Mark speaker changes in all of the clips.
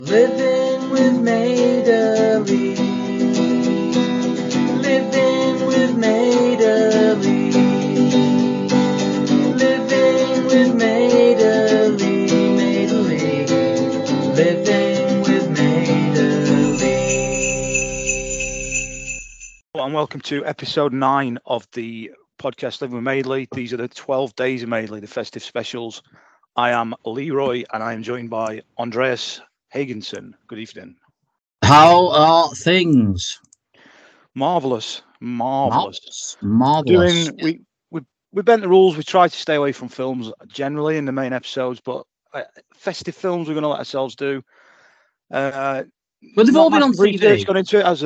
Speaker 1: Living with Maida-Lee. Living with Maida-Lee. Living with Maida-Lee. Maida-Lee. Living with Maida-Lee.
Speaker 2: And welcome to episode 9 of the podcast Living with Maida-Lee. These are the 12 days of Maida-Lee, the festive specials. I am Leroy and I am joined by Andreas Hagenson. Good evening.
Speaker 3: How are things?
Speaker 2: Marvellous.
Speaker 3: Marvellous.
Speaker 2: We bent the rules. We tried to stay away from films generally in the main episodes, but festive films we're going to let ourselves do.
Speaker 3: But they've all been on TV.
Speaker 2: Gone into it as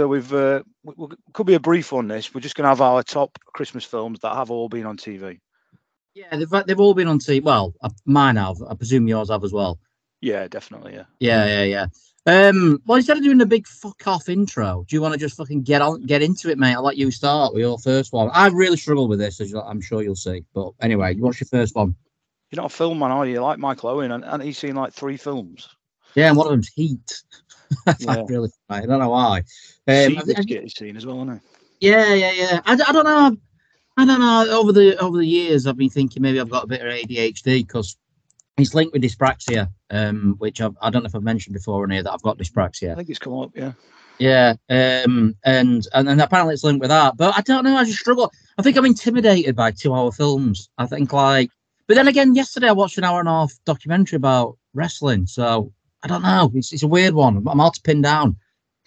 Speaker 2: could be a brief on this. We're just going to have our top Christmas films that have all been on TV.
Speaker 3: Yeah, they've all been on TV. Well, mine have. I presume yours have as well.
Speaker 2: Yeah, definitely. Yeah.
Speaker 3: Yeah. Well, instead of doing a big fuck off intro, do you want to just fucking get into it, mate? I'll let you start with your first one. I've really struggled with this, as I'm sure you'll see. But anyway, what's your first one?
Speaker 2: You're not a film man, are you? Like Michael Owen, and he's seen like 3 films.
Speaker 3: Yeah, and one of them's Heat.
Speaker 2: Yeah.
Speaker 3: I don't know why.
Speaker 2: He's seen as well, hasn't
Speaker 3: he? Yeah. I don't know. Over the years, I've been thinking maybe I've got a bit of ADHD because it's linked with dyspraxia, which I don't know if I've mentioned before on here that I've got dyspraxia.
Speaker 2: I think it's come up, yeah.
Speaker 3: Yeah, and apparently it's linked with that. But I don't know, I just struggle. I think I'm intimidated by 2-hour films. I think but then again, yesterday I watched an 1.5-hour documentary about wrestling. So I don't know. It's a weird one. I'm hard to pin down.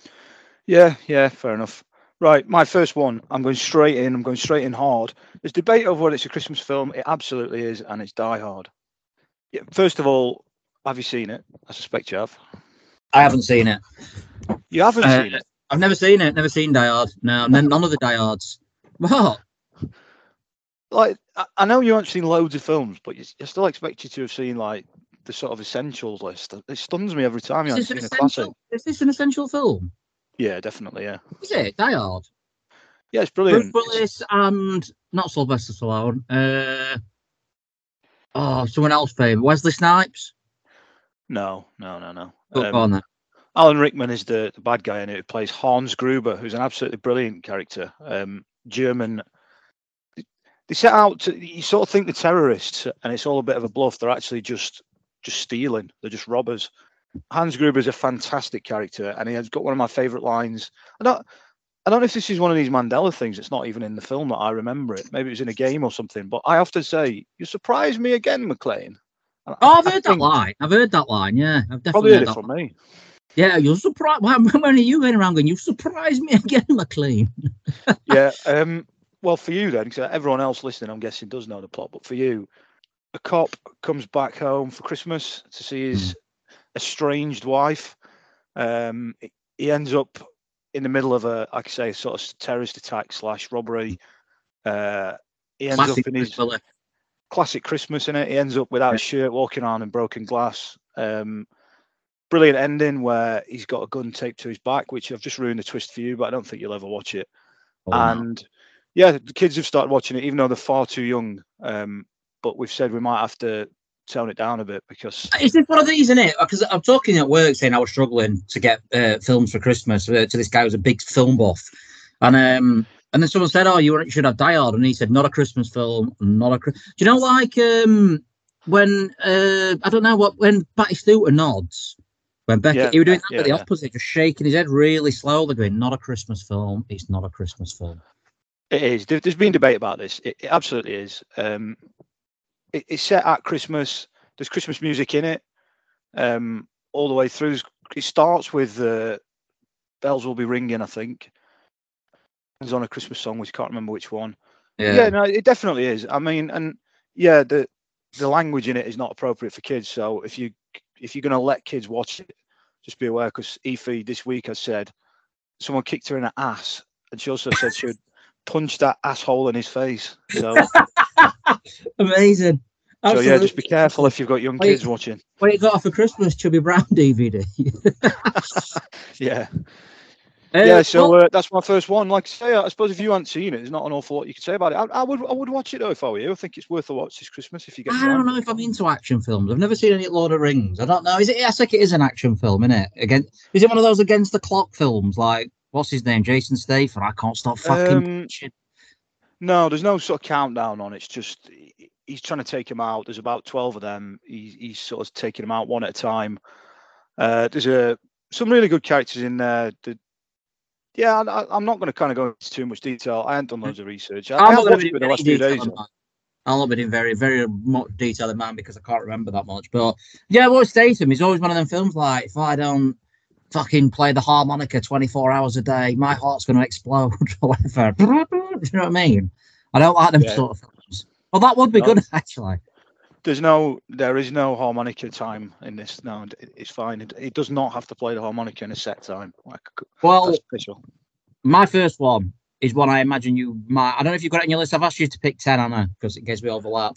Speaker 2: Yeah, fair enough. Right, my first one. I'm going straight in hard. There's debate over whether it's a Christmas film. It absolutely is, and it's Die Hard. Yeah, first of all, have you seen it? I suspect you have.
Speaker 3: I haven't seen it.
Speaker 2: You haven't seen it?
Speaker 3: I've never seen it. Never seen Die Hard. No, none of the Die Hards. What?
Speaker 2: Like, I know you haven't seen loads of films, but I still expect you to have seen like the sort of essentials list. It stuns me every time you haven't seen a classic.
Speaker 3: Is this an essential film?
Speaker 2: Yeah, definitely. Yeah.
Speaker 3: Is it Die Hard?
Speaker 2: Yeah, it's brilliant.
Speaker 3: Bruce Willis and not Sylvester Stallone. Someone else famous. Wesley Snipes?
Speaker 2: No.
Speaker 3: Go on then.
Speaker 2: Alan Rickman is the bad guy in it, who plays Hans Gruber, who's an absolutely brilliant character. German. They set out to, you sort of think the terrorists, and it's all a bit of a bluff. They're actually just stealing. They're just robbers. Hans Gruber is a fantastic character, and he has got one of my favourite lines. I don't know if this is one of these Mandela things. It's not even in the film that I remember it. Maybe it was in a game or something. But I often say, "You surprise me again, McClane."
Speaker 3: I've heard that line. Yeah, I've definitely
Speaker 2: probably heard it from me.
Speaker 3: Yeah, you're surprised. When are you going around going, "You surprise me again, McClane"?
Speaker 2: Yeah. Well, for you then, because everyone else listening, I'm guessing, does know the plot. But for you, a cop comes back home for Christmas to see his estranged wife. He ends up in the middle of a sort of terrorist attack / robbery. He ends up in his classic Christmas, in it. He ends up without a shirt, walking around in broken glass. Brilliant ending where he's got a gun taped to his back, which I've just ruined the twist for you, but I don't think you'll ever watch it. Yeah, the kids have started watching it, even though they're far too young. But we've said we might have to tone it down a bit because
Speaker 3: is this one of these, isn't it? Because I'm talking at work saying I was struggling to get films for Christmas to this guy who's a big film buff, and then someone said, "Oh, you should have Die Hard," and he said, "Not a Christmas film, not a." Do you know, like when I don't know when Batistuta nods when Beckett, he was doing that with the opposite, just shaking his head really slowly, going, "Not a Christmas film. It's not a Christmas film."
Speaker 2: It is. There's been debate about this. It absolutely is. It's set at Christmas. There's Christmas music in it all the way through. It starts with Bells Will Be Ringing, I think. It's on a Christmas song, which I can't remember which one. Yeah, no, it definitely is. I mean, and yeah, the language in it is not appropriate for kids. So if you're going to let kids watch it, just be aware, because Aoife this week has said someone kicked her in the ass, and she also said she would punch that asshole in his face. So
Speaker 3: amazing.
Speaker 2: Absolutely. So yeah, just be careful if you've got young kids watching.
Speaker 3: What you got for Christmas? Chubby Brown DVD.
Speaker 2: Yeah. Yeah, so
Speaker 3: well,
Speaker 2: that's my first one. Like I say, I suppose if you hadn't seen it, there's not an awful lot you could say about it. I would watch it though if I were you. I think it's worth a watch this Christmas if you get
Speaker 3: I
Speaker 2: time.
Speaker 3: don't know if I'm into action films. I've never seen any Lord of the Rings. I don't know. Is it? I think it is an action film, isn't it? Again, is it one of those against the clock films? Like what's his name, Jason Statham? I can't stop fucking. Watching.
Speaker 2: No, there's no sort of countdown on it. It's just he's trying to take him out. There's about 12 of them. He's sort of taking them out one at a time. There's some really good characters in there. Yeah, I'm not going to kind of go into too much detail. I haven't done loads of research. I
Speaker 3: I'm
Speaker 2: have
Speaker 3: not going
Speaker 2: watched
Speaker 3: to
Speaker 2: it
Speaker 3: be
Speaker 2: in the
Speaker 3: any
Speaker 2: last few days.
Speaker 3: detail. I'll not be in very, very much detail in mine because I can't remember that much. But yeah, what Statham is always one of them films like if I don't fucking play the harmonica 24 hours a day, my heart's going to explode or whatever. Do you know what I mean? I don't like them sort of films. Well, that would be good actually.
Speaker 2: There is no harmonica time in this. No, it's fine. It does not have to play the harmonica in a set time.
Speaker 3: Well,
Speaker 2: that's official.
Speaker 3: My first one is one I imagine you might. I don't know if you've got it on your list. I've asked you to pick 10, Anna, because in case we overlap.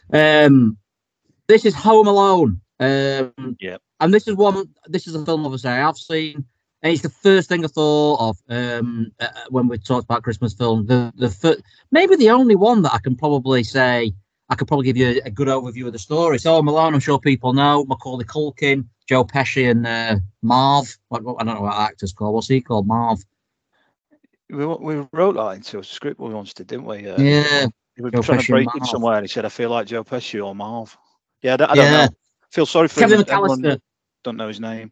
Speaker 3: This is Home Alone.
Speaker 2: Yeah.
Speaker 3: And this is a film obviously I have seen. And it's the first thing I thought of when we talked about Christmas films. Maybe the only one that I can probably say I could probably give you a good overview of the story. So Home Alone, I'm sure people know Macaulay Culkin, Joe Pesci, and Marv. I don't know what that actor's called. What's he called? Marv.
Speaker 2: We wrote that into a script we once did, didn't we?
Speaker 3: Yeah.
Speaker 2: He was trying to break in somewhere, and he said, "I feel like Joe Pesci or Marv." Yeah, I don't know. I feel sorry for
Speaker 3: Kevin
Speaker 2: him.
Speaker 3: McAllister.
Speaker 2: Don't know his name.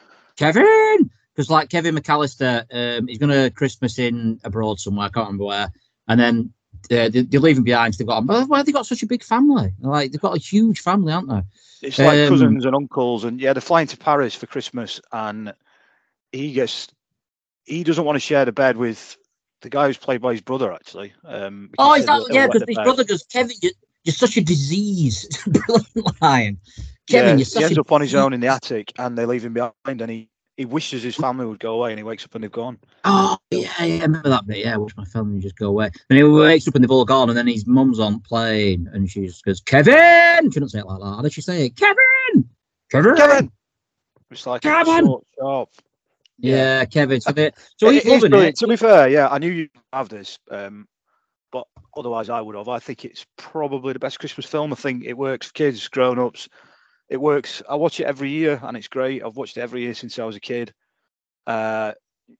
Speaker 3: Kevin, because like Kevin McAllister, he's going to Christmas in abroad somewhere. I can't remember where, and then they're leaving behind. So they've got, why have they got such a big family? Like they've got a huge family, aren't they?
Speaker 2: It's like cousins and uncles, and yeah, they're flying to Paris for Christmas, and he doesn't want to share the bed with the guy who's played by his brother, actually.
Speaker 3: Is that because his brother goes, Kevin, you're such a disease. Brilliant line. Kevin,
Speaker 2: he ends up on his own in the attic, and they leave him behind, and he wishes his family would go away, and he wakes up and they've gone.
Speaker 3: Oh, yeah, I remember that bit. Yeah, I wish my family would just go away. And he wakes up and they've all gone, and then his mum's on plane, and she just goes, Kevin! She doesn't say it like that. How does she say it? Kevin! Kevin!
Speaker 2: It's like
Speaker 3: Kevin!
Speaker 2: Short, sharp.
Speaker 3: Yeah, Kevin. So
Speaker 2: he's loving it. To be fair, yeah, I knew you'd have this, but otherwise I would have. I think it's probably the best Christmas film. I think it works for kids, grown-ups. It works. I watch it every year, and it's great. I've watched it every year since I was a kid. Yeah,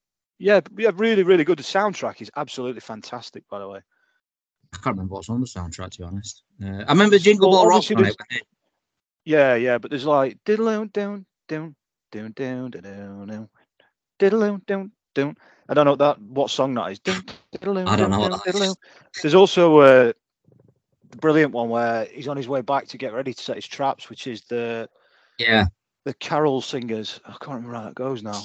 Speaker 2: really, really good. The soundtrack is absolutely fantastic, by the way.
Speaker 3: I can't remember what's on the soundtrack, to be honest. I remember Jingle Ball Rock on it.
Speaker 2: Yeah, but there's like diddle down, down, down, down, down, diddle down, down. I don't know what song that is.
Speaker 3: I don't know what that is.
Speaker 2: There's also the brilliant one where he's on his way back to get ready to set his traps, which is the carol singers. I can't remember how that goes now.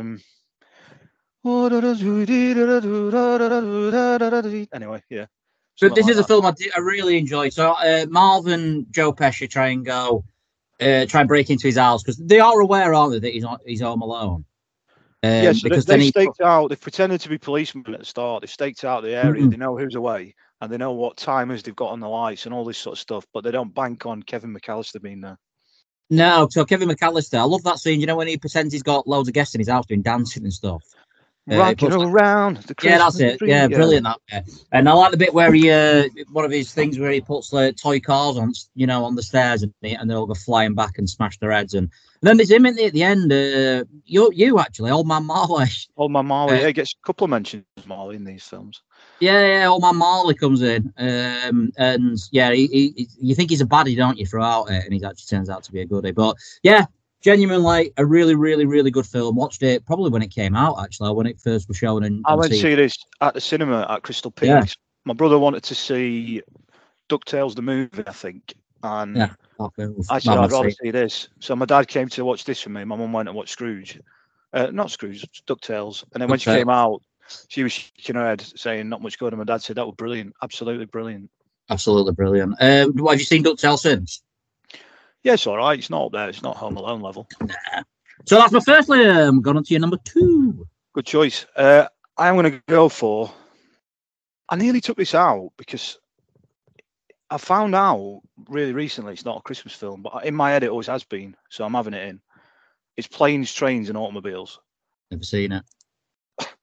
Speaker 2: Anyway, yeah.
Speaker 3: But this is a film I really enjoyed. So Marv and Joe Pesci try and break into his house because they are aware, aren't they, that he's home alone.
Speaker 2: Yes, because they staked out. They've pretended to be policemen at the start. They've staked out the area. Mm-hmm. They know who's away, and they know what timers they've got on the lights and all this sort of stuff. But they don't bank on Kevin McAllister being there.
Speaker 3: No, so Kevin McAllister, I love that scene. You know when he pretends he's got loads of guests in his house doing dancing and stuff.
Speaker 2: Rocking around the Christmas
Speaker 3: that's it.
Speaker 2: tree.
Speaker 3: Yeah, brilliant that bit. And I like the bit where he, one of his things where he puts toy cars on, on the stairs and they all go flying back and smash their heads. And then there's him at the end. You actually, Old Man Marley.
Speaker 2: Old Man Marley. He gets a couple of mentions of Marley in these films.
Speaker 3: Yeah, Old Man Marley comes in, and yeah, you think he's a baddie, don't you, throughout it, and he actually turns out to be a goodie. But yeah. Genuinely, a really, really, really good film. Watched it probably when it came out, actually, when it first was shown.
Speaker 2: I went to see this at the cinema at Crystal Peaks. Yeah. My brother wanted to see DuckTales the movie, I think. And I said, I'd rather see this. So my dad came to watch this with me. My mum went and watched Scrooge. Not Scrooge, DuckTales. And then when she came out, she was shaking her head, saying not much good. And my dad said, that was brilliant. Absolutely brilliant.
Speaker 3: Absolutely brilliant. Have you seen DuckTales since?
Speaker 2: Yeah, it's all right. It's not up there. It's not Home Alone level.
Speaker 3: Nah. So that's my first one. Going on to your number 2.
Speaker 2: Good choice. I am going to go for... I nearly took this out because I found out really recently it's not a Christmas film, but in my head it always has been, so I'm having it in. It's Planes, Trains and Automobiles.
Speaker 3: Never seen it.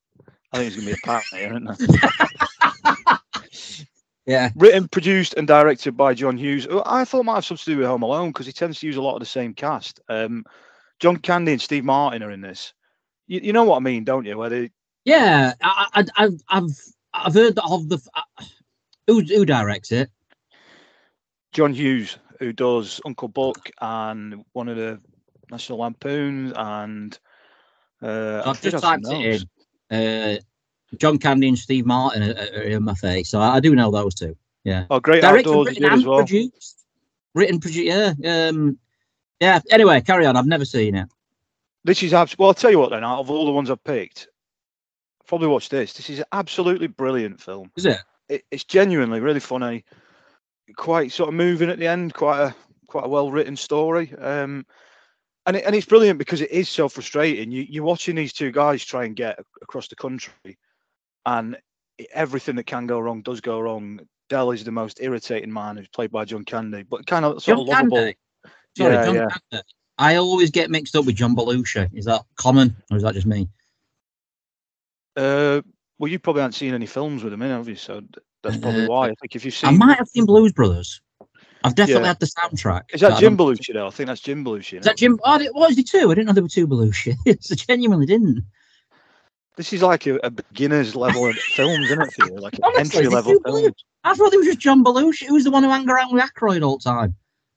Speaker 2: I think there's going to be a pattern here, isn't there?
Speaker 3: Yeah.
Speaker 2: Written, produced, and directed by John Hughes. Who I thought might have something to do with Home Alone because he tends to use a lot of the same cast. John Candy and Steve Martin are in this. You know what I mean, don't you? Where they...
Speaker 3: Yeah, I've heard of the who directs it.
Speaker 2: John Hughes, who does Uncle Buck and one of the National Lampoons, and
Speaker 3: I've just typed it in. John Candy and Steve Martin are in my face, so I do know those two. Yeah.
Speaker 2: Oh, Great
Speaker 3: Directed,
Speaker 2: Outdoors
Speaker 3: written,
Speaker 2: as
Speaker 3: and
Speaker 2: well.
Speaker 3: produced. Written, produced. Yeah. Yeah. Anyway, carry on. I've never seen it.
Speaker 2: This is well. I'll tell you what. Then, out of all the ones I've picked, I've probably watched this. This is an absolutely brilliant film.
Speaker 3: Is it?
Speaker 2: It's genuinely really funny, quite sort of moving at the end. Quite a well written story. And it's brilliant because it is so frustrating. You're watching these two guys try and get across the country, and everything that can go wrong does go wrong. Dell is the most irritating man, who's played by John Candy, but kind of sort of lovable.
Speaker 3: Candy? Sorry,
Speaker 2: Yeah,
Speaker 3: John
Speaker 2: yeah.
Speaker 3: Candy. I always get mixed up with John Belushi. Is that common, or is that just me?
Speaker 2: Well, you probably haven't seen any films with him in, have you? So that's probably why. I think if you've seen,
Speaker 3: I might have seen Blues Brothers. I've definitely
Speaker 2: Yeah.
Speaker 3: had the soundtrack.
Speaker 2: Is that
Speaker 3: but I
Speaker 2: Jim
Speaker 3: don't-
Speaker 2: Belushi though? I think that's Jim Belushi.
Speaker 3: Is that Jim? Oh, what is he two? I didn't know there were two Belushi. I genuinely didn't.
Speaker 2: This is like a beginner's level of films, isn't it? For you? Like an
Speaker 3: Honestly,
Speaker 2: entry level
Speaker 3: two
Speaker 2: film.
Speaker 3: Belushi. I thought it was just John Belushi. Who's the one who hung around with Aykroyd all the time?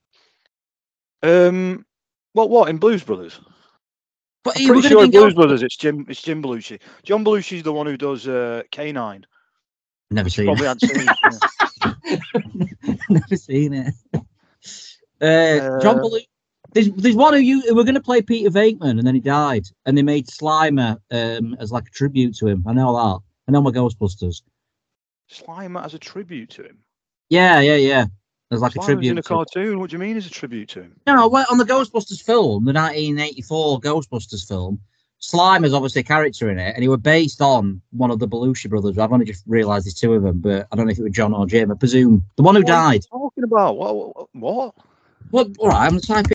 Speaker 2: What in Blues Brothers?
Speaker 3: But
Speaker 2: I'm
Speaker 3: you were
Speaker 2: pretty
Speaker 3: going
Speaker 2: sure in
Speaker 3: to
Speaker 2: Blues Brothers it's Jim Belushi. John Belushi's the one who does K9.
Speaker 3: Never seen
Speaker 2: Probably
Speaker 3: it.
Speaker 2: hadn't seen. Yeah.
Speaker 3: Never seen it. John Belushi. There's one who were going to play Peter Venkman, and then he died, and they made Slimer as like a tribute to him. I know that. I know my Ghostbusters.
Speaker 2: Slimer as a tribute to him.
Speaker 3: Yeah. There's like a
Speaker 2: Slimer's
Speaker 3: tribute
Speaker 2: in a
Speaker 3: to him.
Speaker 2: cartoon. What do you mean as a tribute to him?
Speaker 3: No, well, on the Ghostbusters film, the 1984 Ghostbusters film, Slimer's obviously a character in it, and he were based on one of the Belushi brothers. I've only just realised there's two of them, but I don't know if it was John or Jim. I presume the one who
Speaker 2: What are you
Speaker 3: died.
Speaker 2: talking about? What?
Speaker 3: Well, all right, I'm typing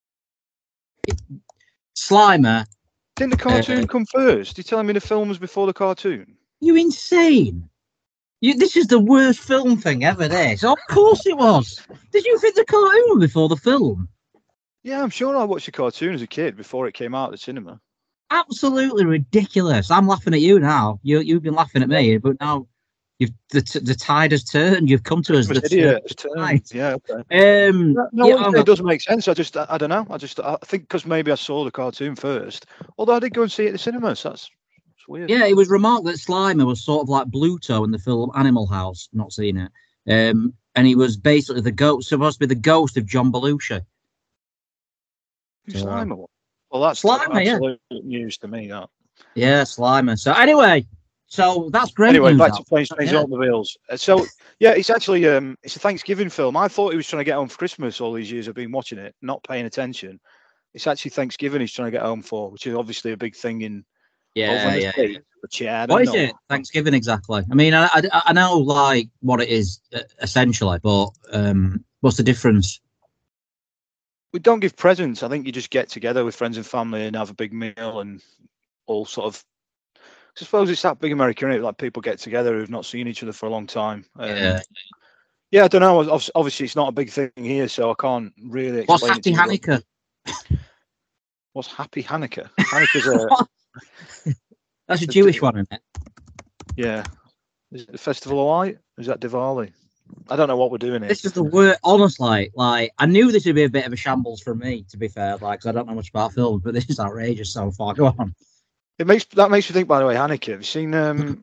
Speaker 3: Slimer.
Speaker 2: Didn't the cartoon come first? You're telling me the film was before the cartoon?
Speaker 3: You insane? This is the worst film thing ever. This, of course it was. Did you think the cartoon was before the film?
Speaker 2: Yeah, I'm sure I watched the cartoon as a kid before it came out at the cinema.
Speaker 3: Absolutely ridiculous. I'm laughing at you now. You've been laughing at me, but now the tide has turned. You've come to us.
Speaker 2: I'm an idiot. It's turned. Yeah, okay. It doesn't make sense. I don't know. I think because maybe I saw the cartoon first. Although I did go and see it at the cinema, so that's weird.
Speaker 3: Yeah, it was remarked that Slimer was sort of like Bluto in the film Animal House. Not seen it. And he was basically supposed to be the ghost of John Belushi.
Speaker 2: Who's Slimer was? Well, that's
Speaker 3: Slimer, yeah.
Speaker 2: absolute news to me. That.
Speaker 3: Yeah, Slimer. So anyway, that's great.
Speaker 2: Anyway,
Speaker 3: news,
Speaker 2: back
Speaker 3: Al.
Speaker 2: to Planes, Trains, Automobiles. So yeah, it's actually it's a Thanksgiving film. I thought he was trying to get home for Christmas all these years. I've been watching it, not paying attention. It's actually Thanksgiving he's trying to get home for, which is obviously a big thing in over in the States. But yeah, I don't
Speaker 3: What is
Speaker 2: know.
Speaker 3: it? Thanksgiving exactly. I mean, I know like what it is essentially, but what's the difference?
Speaker 2: We don't give presents. I think you just get together with friends and family and have a big meal and all sort of. I suppose it's that big American, isn't it? Like people get together who've not seen each other for a long time.
Speaker 3: Yeah,
Speaker 2: I don't know. Obviously, it's not a big thing here, so I can't really
Speaker 3: what's
Speaker 2: explain it
Speaker 3: Happy
Speaker 2: to you.
Speaker 3: Hanukkah?
Speaker 2: What's Happy Hanukkah? Hanukkah's
Speaker 3: That's a Jewish one, isn't it?
Speaker 2: yeah. Is it the Festival of Light? Is that Diwali? I don't know what we're doing here.
Speaker 3: This is the word. Honestly, like I knew this would be a bit of a shambles for me. To be fair, like 'cause I don't know much about films, but this is outrageous so far. Go on.
Speaker 2: That makes me think. By the way, Hanukkah. Have you seen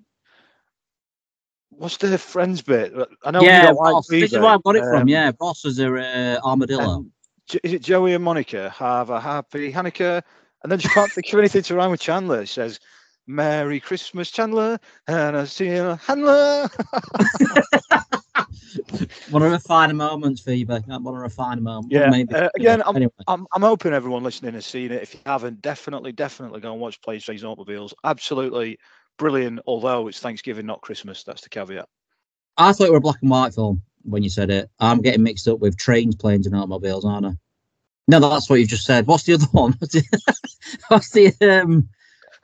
Speaker 2: what's the Friends bit? I know you
Speaker 3: Yeah,
Speaker 2: don't like
Speaker 3: Ross. This is
Speaker 2: Bieber.
Speaker 3: where I got it from. Yeah, Ross is a armadillo.
Speaker 2: Is it Joey and Monica have a happy Hanukkah? And then she can't think of anything to rhyme with Chandler. It says, "Merry Christmas, Chandler," and I see a handler.
Speaker 3: One of the finer moments, Phoebe. One of the finer moments.
Speaker 2: Yeah.
Speaker 3: Maybe.
Speaker 2: Again,
Speaker 3: Anyway.
Speaker 2: I'm hoping everyone listening has seen it. If you haven't, definitely go and watch Planes, Trains, and Automobiles. Absolutely brilliant. Although it's Thanksgiving, not Christmas. That's the caveat.
Speaker 3: I thought it were a black and white film when you said it. I'm getting mixed up with Trains, Planes, and Automobiles, aren't I? No, that's what you just said. What's the other one? What's the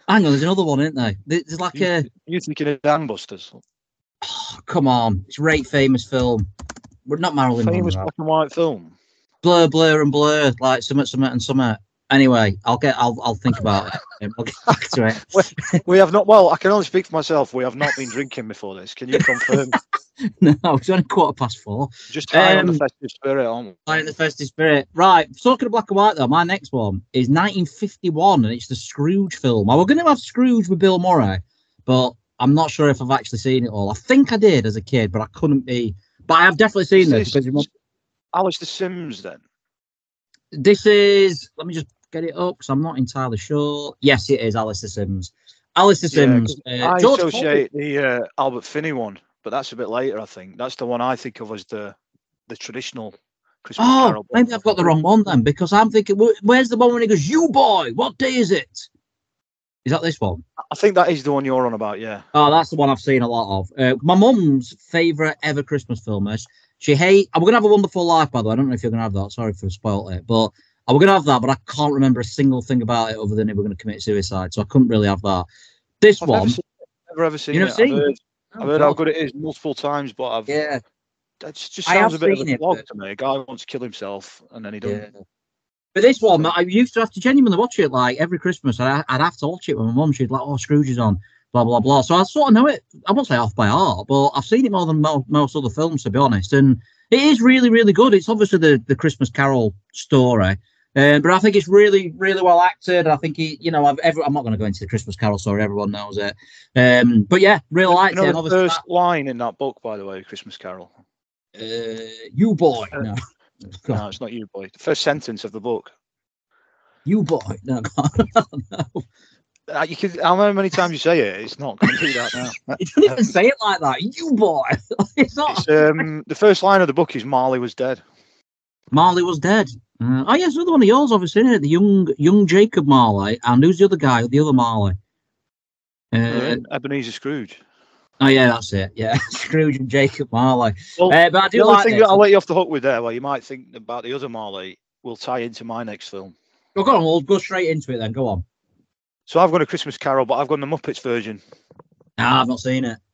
Speaker 3: Hang on, there's another one, isn't there? There's like a.
Speaker 2: You thinking of Gangbusters?
Speaker 3: Oh, come on, it's a great famous film. We're not Marilyn
Speaker 2: Famous
Speaker 3: Monroe.
Speaker 2: black and white film.
Speaker 3: Blur, blur, and blur, like something, and something. Anyway, I'll think about it. I'll get back to it.
Speaker 2: We have not. Well, I can only speak for myself. We have not been drinking before this. Can you confirm?
Speaker 3: No, it's only 4:15.
Speaker 2: Just high on the festive spirit, aren't we?
Speaker 3: High in the festive spirit. Right. Talking of black and white, though, my next one is 1951, and it's the Scrooge film. I was going to have Scrooge with Bill Murray, but I'm not sure if I've actually seen it all. I think I did as a kid, but I couldn't be. But I have definitely seen this. Because
Speaker 2: Alistair Sims, then?
Speaker 3: This is. Let me just get it up because I'm not entirely sure. Yes, it is Alistair Sims. Alistair Sims.
Speaker 2: I associate the Albert Finney one, but that's a bit later, I think. That's the one I think of as the traditional Christmas Carol.
Speaker 3: Maybe I've got the wrong one then, because I'm thinking, where's the one when he goes, "You boy, what day is it?" Is that this one?
Speaker 2: I think that is the one you're on about, yeah.
Speaker 3: Oh, that's the one I've seen a lot of. My mum's favourite ever Christmas film is, we're going to have A Wonderful Life, by the way. I don't know if you're going to have that. Sorry for spoiling it. But we're going to have that, but I can't remember a single thing about it other than they were going to commit suicide. So I couldn't really have that. This
Speaker 2: I've
Speaker 3: one...
Speaker 2: never ever seen it. I've heard how good it is multiple times, but it just sounds a bit of a vlog to me. A guy wants to kill himself and then he doesn't.
Speaker 3: Yeah. But this one, I used to have to genuinely watch it like every Christmas. I'd have to watch it with my mum. She'd like, "Oh, Scrooge is on, blah, blah, blah." So I sort of know it. I won't say off by heart, but I've seen it more than most other films, to be honest. And it is really, really good. It's obviously the Christmas Carol story. But I think it's really, really well acted. I think I'm not going to go into the Christmas Carol story. Everyone knows it. But yeah, really liked it.
Speaker 2: The first line in that book, by the way, Christmas Carol.
Speaker 3: You boy. No.
Speaker 2: No, it's not you boy. The first sentence of the book.
Speaker 3: You boy. No, no.
Speaker 2: You could. How many times you say it? It's not going to do that now.
Speaker 3: You don't even say it like that. You boy. It's not.
Speaker 2: The first line of the book is Marley was dead.
Speaker 3: Marley was dead. Yes, another one of yours, obviously, isn't it? The young Jacob Marley, and who's the other guy? The other Marley.
Speaker 2: Ebenezer Scrooge.
Speaker 3: Oh yeah, that's it. Yeah, Scrooge and Jacob Marley.
Speaker 2: Well,
Speaker 3: but I do
Speaker 2: the
Speaker 3: like
Speaker 2: thing that I'll let you off the hook with there, where you might think about the other Marley, will tie into my next film.
Speaker 3: Well, go on, we'll go straight into it then. Go on.
Speaker 2: So I've got A Christmas Carol, but I've got the Muppets version.
Speaker 3: Nah, I've not seen it.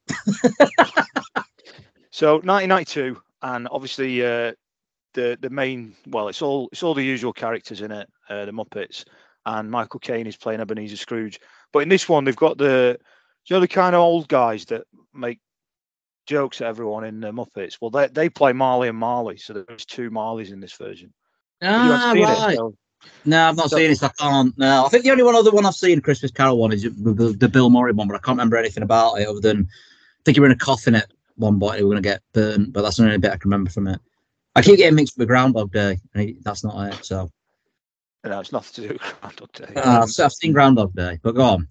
Speaker 2: So 1992, and obviously the main, well, it's all the usual characters in it, the Muppets, and Michael Caine is playing Ebenezer Scrooge. But in this one, they've got the kind of old guys that make jokes at everyone in the Muppets. Well, they play Marley and Marley, so there's two Marleys in this version.
Speaker 3: Right. No, I've not seen it. So I can't. No, I think the only other one I've seen, Christmas Carol one, is the Bill Murray one, but I can't remember anything about it other than I think you were in a coffin at one point. You were going to get burnt, but that's the only bit I can remember from it. I keep getting mixed with Groundhog Day, and that's not it. So
Speaker 2: no, it's nothing to do with Groundhog Day.
Speaker 3: I've seen Groundhog Day, but go on.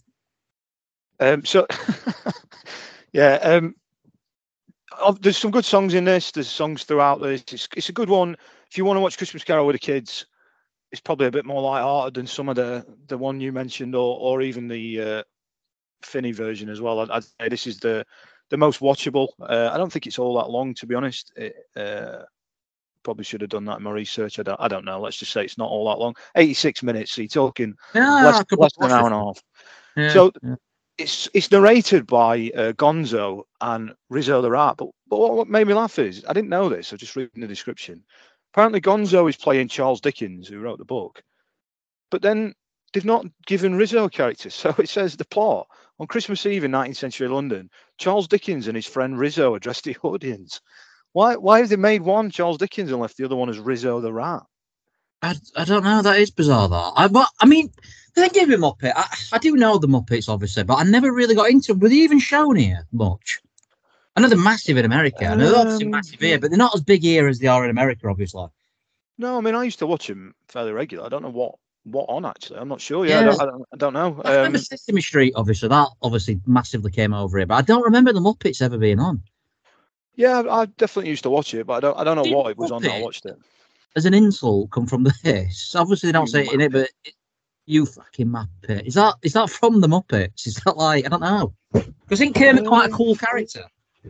Speaker 2: There's some good songs in this. There's songs throughout this. It's a good one. If you want to watch Christmas Carol with the kids, it's probably a bit more light-hearted than some of the one you mentioned, or even the Finney version as well. I'd say this is the most watchable. I don't think it's all that long, to be honest. Probably should have done that in my research. I don't know. Let's just say it's not all that long. 86 minutes. So you're talking less than an hour and a half.
Speaker 3: Yeah,
Speaker 2: so it's narrated by Gonzo and Rizzo the Rat. But what made me laugh is I didn't know this. I just reading the description. Apparently, Gonzo is playing Charles Dickens, who wrote the book. But then they've not given Rizzo a character. So it says the plot. On Christmas Eve in 19th century London, Charles Dickens and his friend Rizzo addressed the audience. Why have they made one Charles Dickens and left the other one as Rizzo the Rat?
Speaker 3: I don't know. That is bizarre, that. I mean, they gave him Muppet. I do know the Muppets, obviously, but I never really got into them. Were they even shown here much? I know they're massive in America. I know they're obviously massive here, but they're not as big here as they are in America, obviously.
Speaker 2: No, I mean, I used to watch them fairly regular. I don't know what on, actually. I'm not sure. Yeah. I don't know.
Speaker 3: I remember Sesame Street, obviously. That obviously massively came over here, but I don't remember the Muppets ever being on.
Speaker 2: Yeah, I definitely used to watch it, but I don't know what it was on that I watched it.
Speaker 3: As an insult come from this? Obviously, they don't say it in it, but you fucking Muppet. Is that from the Muppets? Is that like, I don't know. Because I think Kermit's quite a cool character.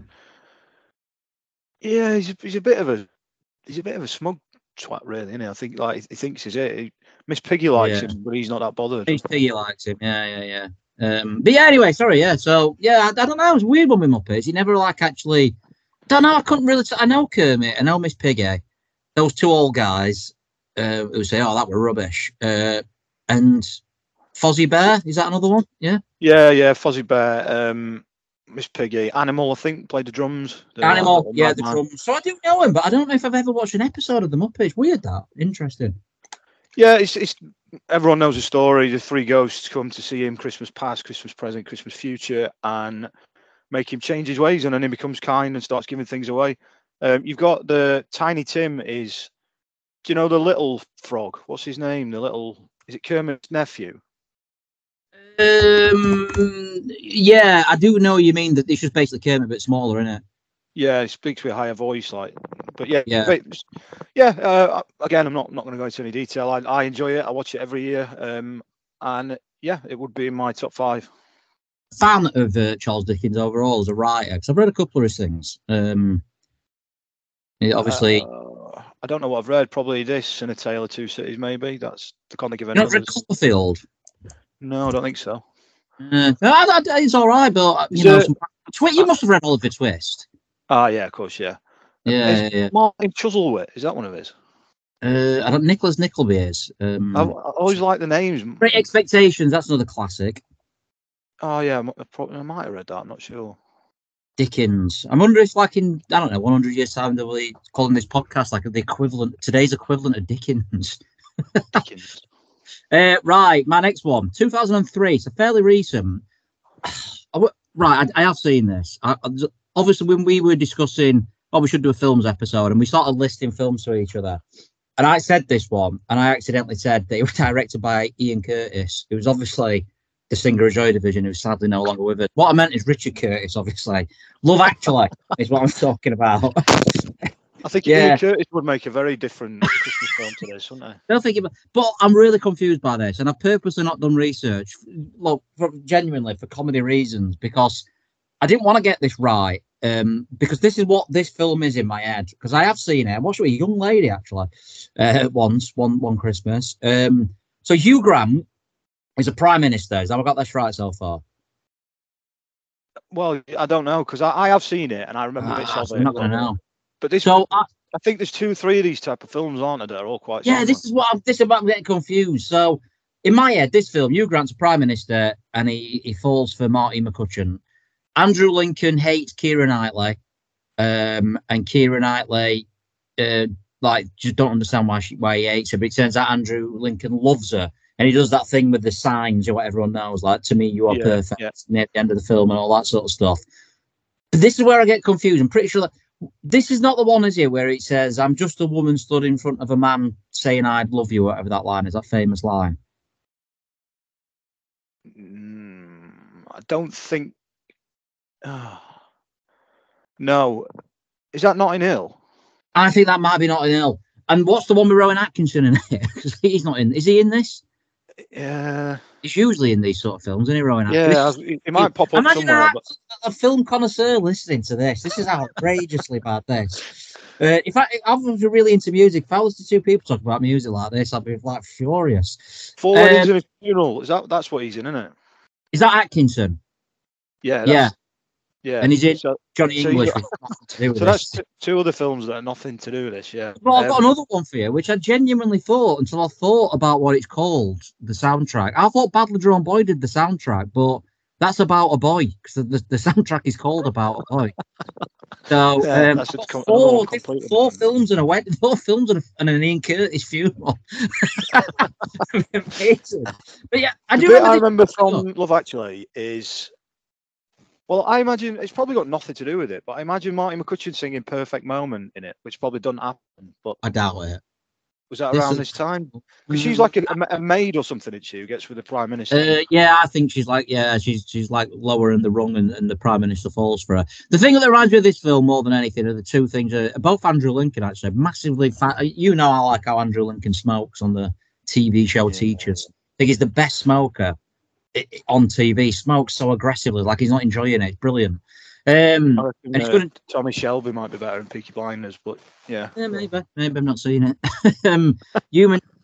Speaker 2: Yeah, he's a bit of a smug twat, really, isn't he? I think like he thinks he's it. Miss Piggy likes him, but he's not that bothered.
Speaker 3: Miss Piggy likes him. Yeah. But yeah, anyway, sorry, yeah. So yeah, I don't know. It was a weird one with Muppets. You never like actually. Don't know. I couldn't really. I know Kermit. I know Miss Piggy. Those two old guys who say, "Oh, that were rubbish." And Fozzie Bear, is that another one? Yeah.
Speaker 2: Yeah. Fozzie Bear, Miss Piggy, Animal, I think, played the drums.
Speaker 3: Animal, yeah, the drums. So I do know him, but I don't know if I've ever watched an episode of the Muppets. Weird that. Interesting.
Speaker 2: Yeah, it's everyone knows the story. The three ghosts come to see him Christmas past, Christmas present, Christmas future, and make him change his ways, and then he becomes kind and starts giving things away. You've got the Tiny Tim is, do you know the little frog? What's his name? Is it Kermit's nephew?
Speaker 3: Yeah, I do know you mean that it's just basically Kermit a bit smaller, isn't it?
Speaker 2: Yeah, he speaks with a higher voice, like. But yeah. Again, I'm not going to go into any detail. I enjoy it. I watch it every year, and yeah, it would be in my top 5.
Speaker 3: Fan of Charles Dickens overall as a writer, because I've read a couple of his things. Obviously,
Speaker 2: I don't know what I've read. Probably this and A Tale of Two Cities, maybe. That's the kind of given.
Speaker 3: You've not read Copperfield?
Speaker 2: No, I don't think so.
Speaker 3: It's all right, but you must have read Oliver Twist.
Speaker 2: Yeah, of course, yeah.
Speaker 3: Yeah.
Speaker 2: Martin Chuzzlewit, is that one of his?
Speaker 3: I don't. Nicholas Nickleby is.
Speaker 2: I always like the names.
Speaker 3: Great Expectations. That's another classic.
Speaker 2: Oh yeah, I might have read that. I'm not sure.
Speaker 3: Dickens. I wonder if, like, in 100 years' time, they'll be calling this podcast like today's equivalent of Dickens.
Speaker 2: Dickens.
Speaker 3: Right, my next one, 2003. So fairly recent. Right, I have seen this. Obviously, when we were discussing, we should do a films episode, and we started listing films to each other. And I said this one, and I accidentally said that it was directed by Ian Curtis, who was obviously the singer of Joy Division, who's sadly no longer with us. What I meant is Richard Curtis, obviously. Love Actually is what I'm talking about.
Speaker 2: I think Ian Curtis would make a very different Christmas film to this, wouldn't he?
Speaker 3: I don't think but I'm really confused by this, and I've purposely not done research, genuinely for comedy reasons, because I didn't want to get this right, because this is what this film is in my head, because I have seen it. I watched it with a young lady, actually, once, one Christmas. So Hugh Grant is a prime minister. Have I got this right so far?
Speaker 2: Well, I don't know, because I have seen it, and I remember bits of it.
Speaker 3: I'm not going to know.
Speaker 2: But I think there's 2, 3 of these type of films, aren't there? They're all quite.
Speaker 3: Yeah, this is about getting confused. So in my head, this film, Hugh Grant's a prime minister, and he falls for Marty McCutcheon. Andrew Lincoln hates Keira Knightley, and Keira Knightley just don't understand why he hates her. But it turns out Andrew Lincoln loves her, and he does that thing with the signs, what everyone knows, like, to me you are perfect, near the end of the film and all that sort of stuff. But this is where I get confused. I'm pretty sure that this is not the one, is it, where it says, "I'm just a woman stood in front of a man saying I'd love you," whatever that line is, that famous line.
Speaker 2: I don't think. No, is that Notting Hill?
Speaker 3: I think that might be Notting Hill. And what's the one with Rowan Atkinson in it? Because he's not in. Is he in this?
Speaker 2: Yeah.
Speaker 3: He's usually in these sort of films, isn't he, Rowan Atkinson?
Speaker 2: Yeah, he might pop up somewhere.
Speaker 3: A film connoisseur listening to this. This is outrageously bad. This. In fact, I'm really into music. If I was to 2 people talk about music like this, I'd be like furious.
Speaker 2: 4 Weddings and a Funeral. That's what he's in, isn't it?
Speaker 3: Is that Atkinson?
Speaker 2: Yeah.
Speaker 3: And he's in Johnny English.
Speaker 2: That's 2 other films that are nothing to do with this. Yeah.
Speaker 3: Well, I've got another one for you, which I genuinely thought until I thought about what it's called, the soundtrack. I thought Bad Ladrone Boy did the soundtrack, but that's about a boy, because the soundtrack is called About a Boy. So four films and a wedding, 4 films and an Ian Curtis funeral. Amazing. But yeah, I remember
Speaker 2: from Love Actually is. Well, I imagine it's probably got nothing to do with it, but I imagine Marty McCutcheon singing "Perfect Moment" in it, which probably doesn't happen. But
Speaker 3: I doubt it.
Speaker 2: Was that around this time? Because she's like a maid or something, isn't she, who gets with the Prime Minister?
Speaker 3: Yeah, I think she's like she's like lower in the rung, and the Prime Minister falls for her. The thing that reminds me of this film more than anything are the 2 things. Both Andrew Lincoln, actually, massively fan. You know, I like how Andrew Lincoln smokes on the TV show Teachers. I think he's the best smoker on TV. Smokes so aggressively, like he's not enjoying it. It's brilliant. And it's good.
Speaker 2: Tommy Shelby might be better in Peaky Blinders, but yeah.
Speaker 3: Maybe I've not seen it. Human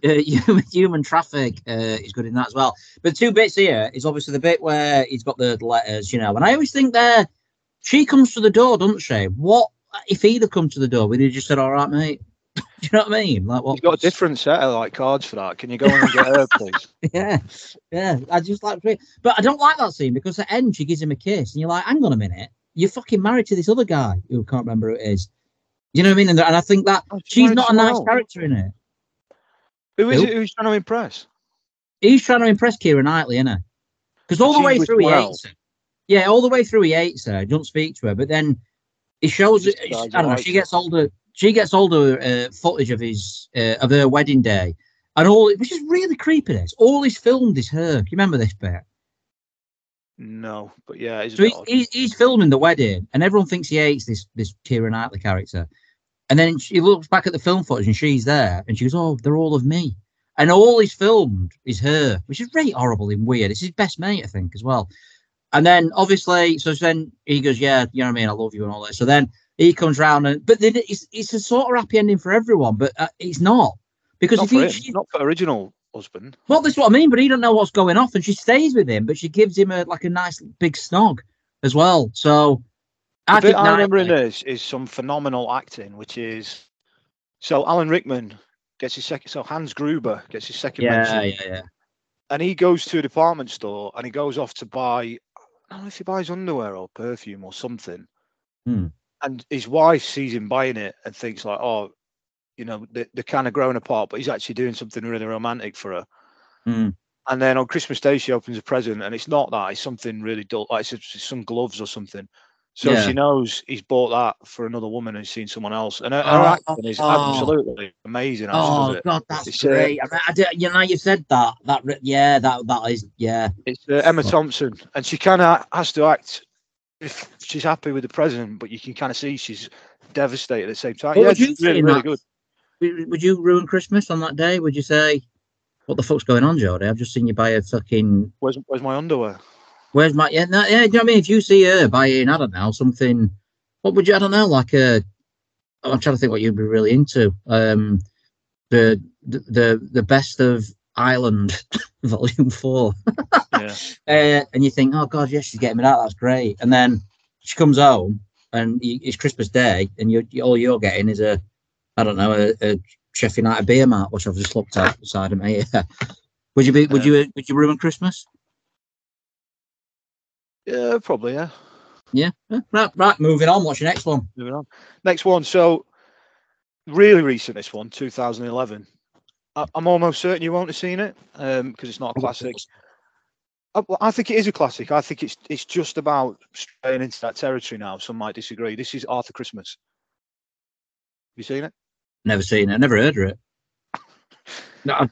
Speaker 3: Human Traffic is good in that as well. But the two bits here is obviously the bit where he's got the letters, and I always think she comes to the door, doesn't she? What if he'd have come to the door? Would he just said, "All right, mate"? Do you know what I mean? Like,
Speaker 2: You've got a different set of cards for that. Can you go in and get her, please?
Speaker 3: yeah. I just like, but I don't like that scene because at the end she gives him a kiss, and you're like, "Hang on a minute, you're fucking married to this other guy who I can't remember who it is." You know what I mean? And I think that she's not a nice character in it.
Speaker 2: Who is it? Who's trying to impress?
Speaker 3: He's trying to impress Keira Knightley, isn't he? Because all the way through he hates her. Yeah, all the way through he hates her. Don't speak to her, but then he shows it. I don't know. She gets older. She gets older footage of her wedding day, and which is really creepy. All he's filmed is her. Do you remember this bit?
Speaker 2: No, but yeah.
Speaker 3: So he's filming the wedding, and everyone thinks he hates this Keira Knightley character. And then she looks back at the film footage, and she's there, and she goes, "Oh, they're all of me." And all he's filmed is her, which is really horrible and weird. It's his best mate, I think, as well. And then obviously, so then he goes, "Yeah, you know what I mean, I love you," and all that. So then he comes round, but then it's a sort of happy ending for everyone, but it's not because
Speaker 2: she's not for original husband.
Speaker 3: Well, that's what I mean. But he don't know what's going off, and she stays with him, but she gives him a nice big snog as well. So
Speaker 2: the bit I remember in this is some phenomenal acting, which is so Alan Rickman gets his second. So Hans Gruber gets his second mention.
Speaker 3: Yeah.
Speaker 2: And he goes to a department store and he goes off to buy. I don't know if he buys underwear or perfume or something. And his wife sees him buying it and thinks like, "Oh, they're kind of growing apart," but he's actually doing something really romantic for her. And then on Christmas Day, she opens a present, and it's not that; it's something really dull, like it's some gloves or something. So she knows he's bought that for another woman and seen someone else. And her acting is absolutely amazing.
Speaker 3: Oh God, that's great! You said that. That is.
Speaker 2: It's Emma Thompson, and she kind of has to act if she's happy with the present, but you can kind of see she's devastated at the same time. She's really good.
Speaker 3: Would you ruin Christmas on that day? Would you say, "What the fuck's going on, Jodie? I've just seen you buy a fucking."
Speaker 2: Where's my underwear?
Speaker 3: Where's my do you know what I mean? If you see her buying, I don't know, something, what would you? I don't know, I'm trying to think what you'd be really into. The Best of Ireland, Volume 4. And you think, "Oh God, yes, she's getting me that. That's great." And then she comes home, and it's Christmas Day, and all you're getting is a Chef United beer mat, which I've just looked at beside of me. Would you ruin Christmas?
Speaker 2: Yeah, probably, yeah.
Speaker 3: Yeah. Right, moving on. What's your next one?
Speaker 2: Moving on. Next one. So, really recent, this one, 2011. I'm almost certain you won't have seen it because it's not a classic. I think it is a classic. I think it's just about straying into that territory now. Some might disagree. This is Arthur Christmas. Have you seen it?
Speaker 3: Never seen it. Never heard of it. No,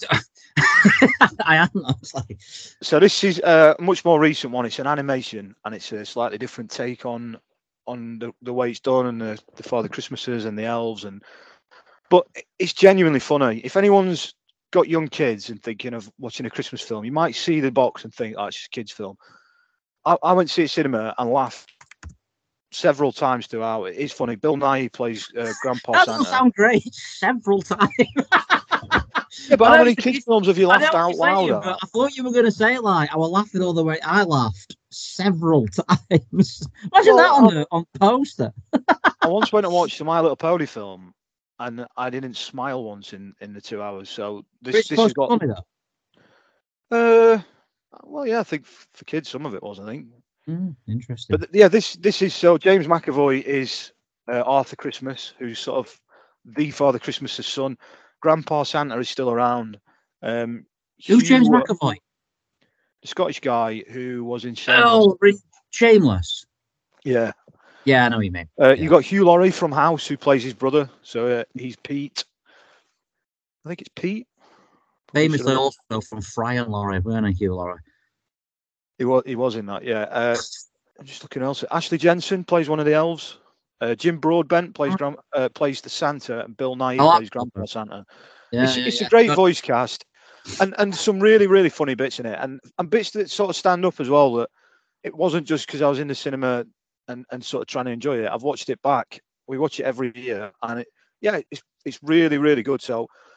Speaker 3: I am.
Speaker 2: So this is a much more recent one. It's an animation, and it's a slightly different take on the way it's done, and the Father Christmases and the elves, but it's genuinely funny. If anyone's got young kids and thinking of watching a Christmas film, you might see the box and think, "Oh, it's just a kids' film." I went to see it cinema and laughed several times throughout. It is funny. Bill Nighy plays Grandpa Santa.
Speaker 3: That doesn't sound great. Several times.
Speaker 2: Yeah, but how many kids' films have you laughed out loud at?
Speaker 3: But I thought you were going to say, I was laughing all the way. I laughed several times. Imagine that on poster.
Speaker 2: I once went and watched a My Little Pony film, and I didn't smile once in the 2 hours. So this has got.
Speaker 3: Funny, though?
Speaker 2: Well, yeah, I think for kids, some of it was, I think.
Speaker 3: Interesting.
Speaker 2: But yeah, this is so. James McAvoy is Arthur Christmas, who's sort of the Father Christmas's son. Grandpa Santa is still around.
Speaker 3: Who's James McAvoy?
Speaker 2: The Scottish guy who was in
Speaker 3: Shameless.
Speaker 2: Yeah.
Speaker 3: Yeah, I know what you mean.
Speaker 2: You got Hugh Laurie from House, who plays his brother. So he's Pete. I think it's Pete.
Speaker 3: Famously also from Fry and Laurie, weren't he, Hugh Laurie?
Speaker 2: He was in that, yeah. I'm just looking else. Ashley Jensen plays one of the elves. Jim Broadbent plays the Santa, and Bill Nighy plays Grandpa Santa. It's a great voice cast, and some really, really funny bits in it, and bits that sort of stand up as well. That it wasn't just because I was in the cinema and sort of trying to enjoy it. I've watched it back. We watch it every year, and it's really, really good. So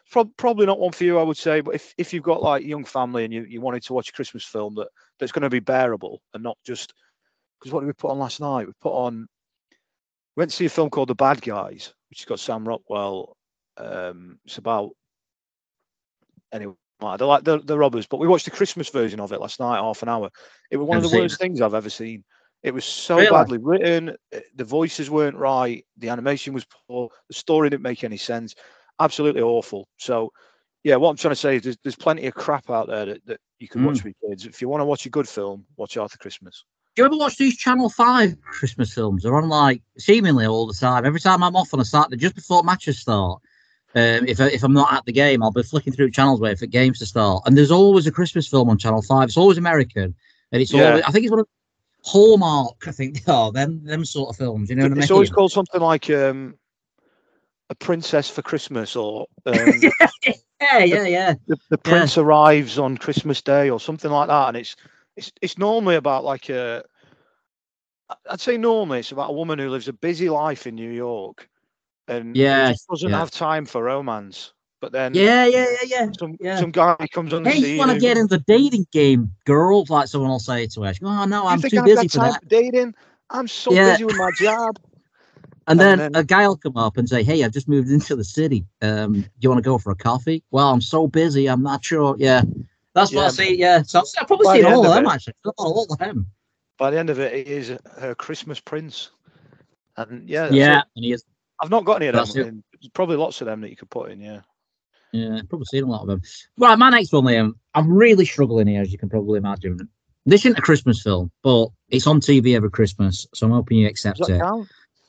Speaker 2: Probably not one for you, I would say. But if you've got like a young family and you wanted to watch a Christmas film that's going to be bearable and not just because what did we put on last night? We went to see a film called The Bad Guys, which has got Sam Rockwell. It's about anyway. They're like the robbers, but we watched the Christmas version of it last night, half an hour. It was one of the worst things I've ever seen. It was so badly written. The voices weren't right. The animation was poor. The story didn't make any sense. Absolutely awful. So, yeah, what I'm trying to say is there's plenty of crap out there that you can watch with kids. If you want to watch a good film, watch Arthur Christmas.
Speaker 3: Do you ever watch these Channel 5 Christmas films? They're on like seemingly all the time. Every time I'm off on a Saturday, just before matches start, if I'm not at the game, I'll be flicking through channels waiting for games to start. And there's always a Christmas film on Channel 5. It's always American. And it's always, I think it's one of Hallmark, I think. Oh, them sort of films. You know what I mean?
Speaker 2: It's always called something like A Princess for Christmas or
Speaker 3: yeah.
Speaker 2: The Prince arrives on Christmas Day or something like that. And it's normally about like I'd say normally it's about a woman who lives a busy life in New York and just doesn't have time for romance. But then some guy comes on the scene.
Speaker 3: Hey, you want to get in the dating game, girl? Like someone will say to her, "Oh no, I'm too busy for that."
Speaker 2: Dating, I'm so busy with my job.
Speaker 3: And then a guy will come up and say, "Hey, I've just moved into the city. Do you want to go for a coffee?" Well, I'm so busy, I'm not sure. Yeah, that's what I see. Yeah, so I've probably seen all of them actually. All of them.
Speaker 2: By the end of it is her Christmas Prince, and and
Speaker 3: he is.
Speaker 2: I've not got any of them. There's probably lots of them that you could put in.
Speaker 3: Yeah, probably seen a lot of them. Right, my next one, Liam. I'm really struggling here, as you can probably imagine. This isn't a Christmas film, but it's on TV every Christmas, so I'm hoping you accept it.
Speaker 2: Count?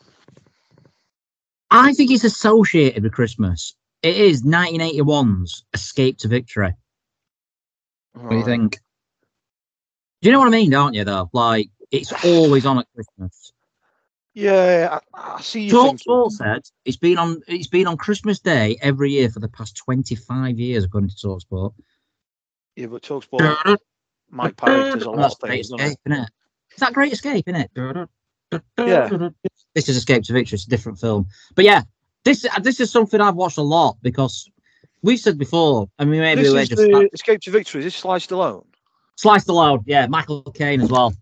Speaker 3: I think it's associated with Christmas. It is 1981's Escape to Victory. What do you think? Do you know what I mean, don't you, though? Like, it's always on at Christmas.
Speaker 2: Yeah, I see you.
Speaker 3: TalkSport said it's been on Christmas Day every year for the past 25 years, according to TalkSport. Yeah,
Speaker 2: but TalkSport, Mike Parrott does a lot of things,
Speaker 3: isn't it? Is that Great Escape, isn't it?
Speaker 2: Yeah.
Speaker 3: This is Escape to Victory. It's a different film, but yeah, this is something I've watched a lot because we've said before. I mean, maybe
Speaker 2: we're just Escape to Victory. Is this Sly Stallone?
Speaker 3: Sly Stallone, yeah, Michael Caine as well.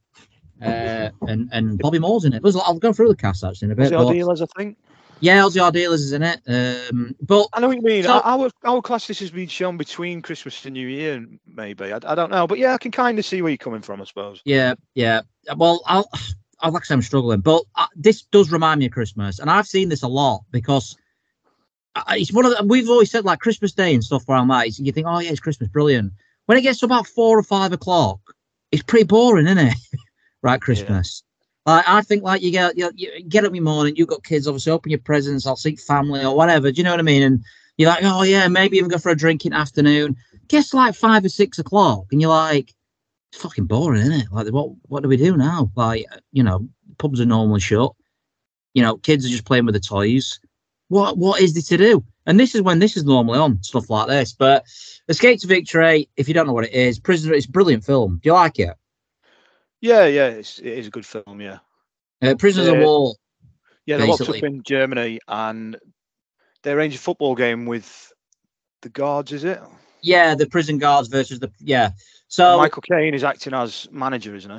Speaker 3: And Bobby Moore's in it. I'll go through the cast actually in a bit.
Speaker 2: Ozzy Ardiles, I think.
Speaker 3: Yeah, Ozzy Ardiles is in it. But
Speaker 2: I know what you mean. Our class this has been shown between Christmas and New Year, maybe. I don't know, but yeah, I can kind of see where you're coming from, I suppose.
Speaker 3: Yeah. Well, I'll like I say, I'm struggling, but this does remind me of Christmas, and I've seen this a lot because it's one of the, we've always said like Christmas Day and stuff around that. You think, oh yeah, it's Christmas, brilliant. When it gets to about 4 or 5 o'clock, it's pretty boring, isn't it? Right, Christmas. Yeah. I think like you get up in the morning, you've got kids, obviously, open your presents, I'll see family or whatever. Do you know what I mean? And you're like, oh yeah, maybe even go for a drink in the afternoon. Gets to like 5 or 6 o'clock, and you're like, it's fucking boring, isn't it? Like, what do we do now? Like, pubs are normally shut. Kids are just playing with the toys. What is there to do? And this is when this is normally on, stuff like this. But Escape to Victory, if you don't know what it is, Prisoner, it's a brilliant film. Do you like it?
Speaker 2: Yeah, it is a good film, yeah.
Speaker 3: Prisoners of War.
Speaker 2: Yeah, they're locked up in Germany and they arrange a football game with the guards, is it?
Speaker 3: Yeah, the prison guards versus So
Speaker 2: and Michael Caine is acting as manager, isn't he?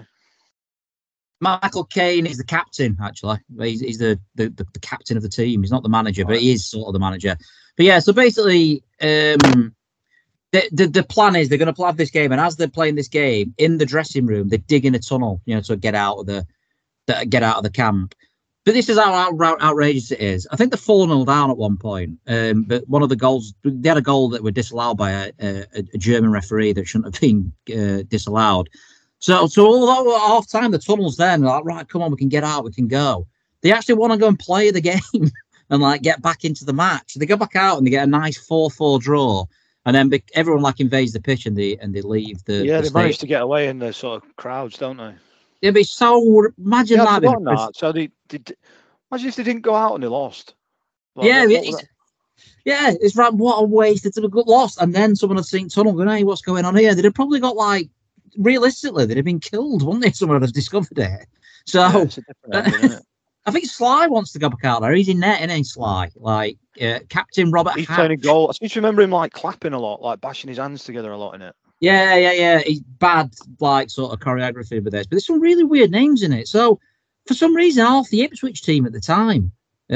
Speaker 3: Michael Caine is the captain, actually. He's the captain of the team. He's not the manager, but he is sort of the manager. But yeah, so basically, the plan is they're going to play this game, and as they're playing this game in the dressing room, they're digging a tunnel, to get out of the camp. But this is how outrageous it is. I think they're 4-0 down at one point. But one of the goals, they had a goal that were disallowed by a German referee that shouldn't have been disallowed. So although at half time the tunnel's there, and they're like, right, come on, we can get out, we can go. They actually want to go and play the game and like get back into the match. They go back out and they get a nice 4-4 draw. And then everyone invades the pitch and they leave the.
Speaker 2: Yeah, they manage to get away in the sort of crowds, don't they?
Speaker 3: It'd be so. Imagine
Speaker 2: that. So they imagine if they didn't go out and they lost.
Speaker 3: It's right. What a waste! It's a good loss, and then someone had seen tunnel going, "Hey, what's going on here?" They'd have probably got realistically, they'd have been killed, wouldn't they? Someone had discovered it. So
Speaker 2: it's a different ending, isn't it?
Speaker 3: I think Sly wants to go back out there. He's in net, isn't he, Sly? Like Captain Robert
Speaker 2: He's
Speaker 3: Hatch.
Speaker 2: playing a goal. I seem to remember him like clapping a lot, like bashing his hands together a lot in it.
Speaker 3: Yeah. He's bad, like sort of choreography with this, but there's some really weird names in it. So for some reason, half the Ipswich team at the time,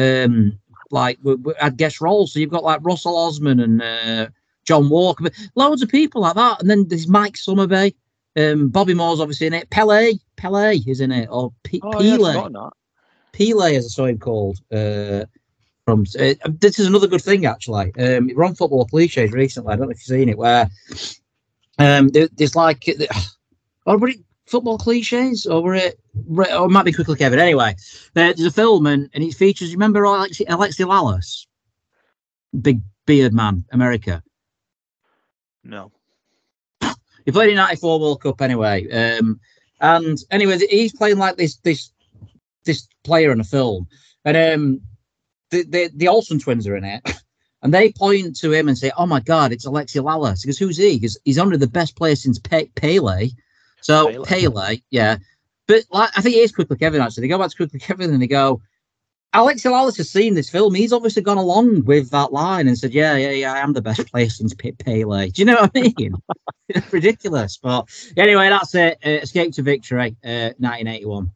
Speaker 3: had guest roles. So you've got like Russell Osman and John Walker, but loads of people like that. And then there's Mike Summerbay, Bobby Moore's obviously in it. Pele is in it, or Pele. Pele, as I saw him called. This is another good thing actually. We're on Football Cliches recently. I don't know if you've seen it, where there's like, were it Football Cliches or it might be Quickly Kevin. Anyway, there's a film and it features. You remember Alexi Lalas, big beard man, America.
Speaker 2: No.
Speaker 3: He played in '94 World Cup anyway. And anyway, he's playing like this player in a film, and the Olsen twins are in it, and they point to him and say, "Oh my God, it's Alexi Lalas." He goes, "Who's he?" Because he's only the best player since Pele. So Pele, yeah. But like, I think it is Quickly Kevin actually. They go back to Quickly Kevin and they go, Alexi Lalas has seen this film. He's obviously gone along with that line and said, "Yeah, I am the best player since Pele." Do you know what I mean? It's ridiculous. But anyway, that's it. Escape to Victory, 1981.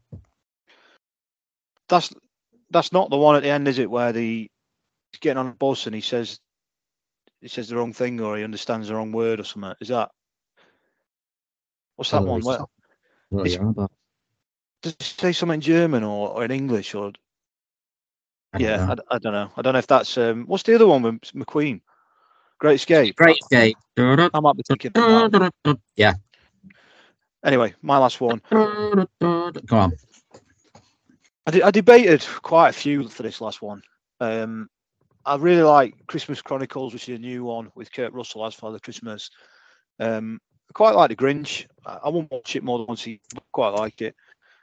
Speaker 2: That's not the one at the end, is it? Where he's getting on a bus and he says the wrong thing or he understands the wrong word or something. Is that? What's that one? Does it say something in German or in English or? I don't know. I don't know if that's what's the other one with McQueen? Great Escape.
Speaker 3: Great Escape.
Speaker 2: I might be thinking of that.
Speaker 3: Yeah.
Speaker 2: Anyway, my last one.
Speaker 3: Come on.
Speaker 2: I debated quite a few for this last one. I really like Christmas Chronicles, which is a new one with Kurt Russell as Father Christmas. I quite like The Grinch. I won't watch it more than once. I quite like it.